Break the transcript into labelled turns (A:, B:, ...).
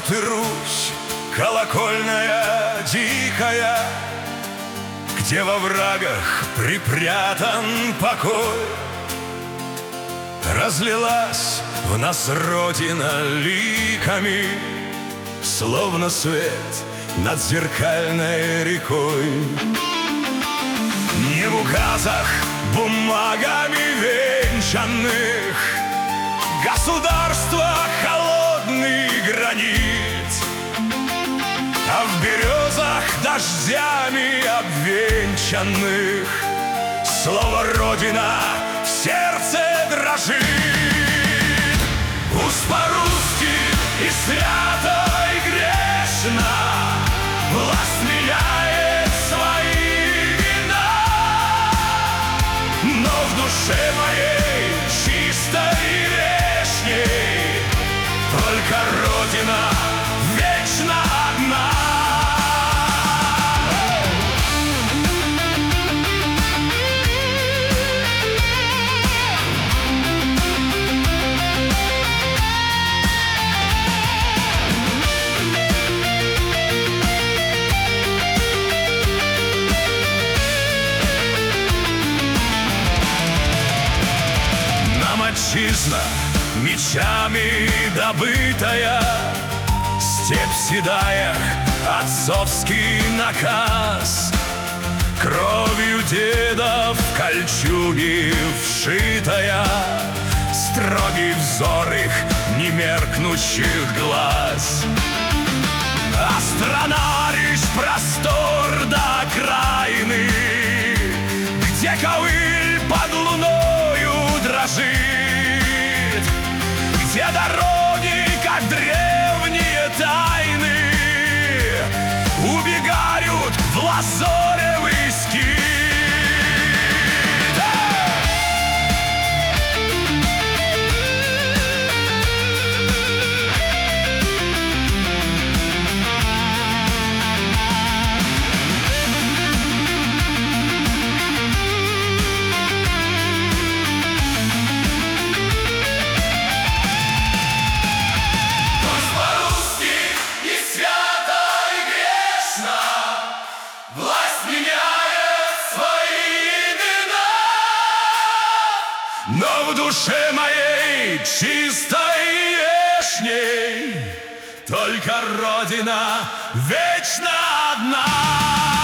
A: ты, Русь, колокольная дикая, где во врагах припрятан покой. Разлилась в нас Родина ликами, словно свет над зеркальной рекой. Не в указах бумагами венчанных государства холодный гранит, а в березах дождями обвенчанных слово «Родина» в сердце дрожит. Уж по-русски и свято, и грешно власть меняет свои имена, но в душе моей чистой и вешней только Родина вечно одна. Отчизна, мечами добытая, степь седая, отцовский наказ, кровью дедов кольчуги вшитая, строгий взор их немеркнущих глаз. А страна лишь простор до окраины, где ковыль под луною дрожит, где дороги, как древние тайны, убегают в лазоревый скит. Но в душе моей чистой и вешней только Родина вечно одна.